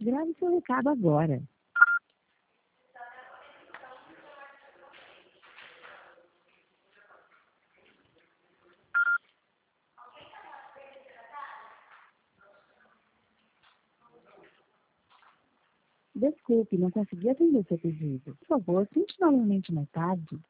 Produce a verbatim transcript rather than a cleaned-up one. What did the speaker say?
Grave seu recado agora. Desculpe, não consegui atender seu pedido. Por favor, tente novamente mais tarde.